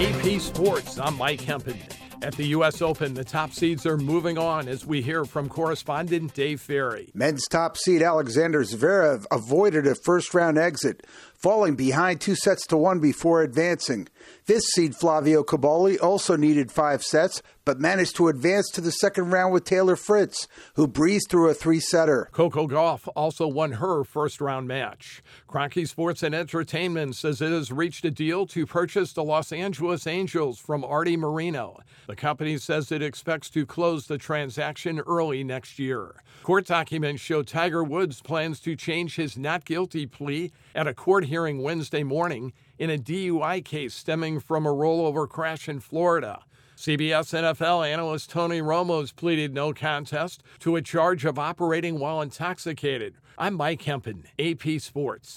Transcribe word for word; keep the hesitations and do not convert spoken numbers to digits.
A P Sports, I'm Mike Hempen. At the U S Open, the top seeds are moving on as we hear from correspondent Dave Ferry. Men's top seed Alexander Zverev avoided a first-round exit, falling behind two sets to one before advancing. This seed Flavio Cobolli also needed five sets, but managed to advance to the second round with Taylor Fritz, who breezed through a three-setter. Coco Gauff also won her first-round match. Kroenke Sports and Entertainment says it has reached a deal to purchase the Los Angeles Angels from Artie Moreno. The company says it expects to close the transaction early next year. Court documents show Tiger Woods plans to change his not guilty plea at a court hearing Wednesday morning in a D U I case stemming from a rollover crash in Florida. C B S N F L analyst Tony Romo's pleaded no contest to a charge of operating while intoxicated. I'm Mike Hempen, A P Sports.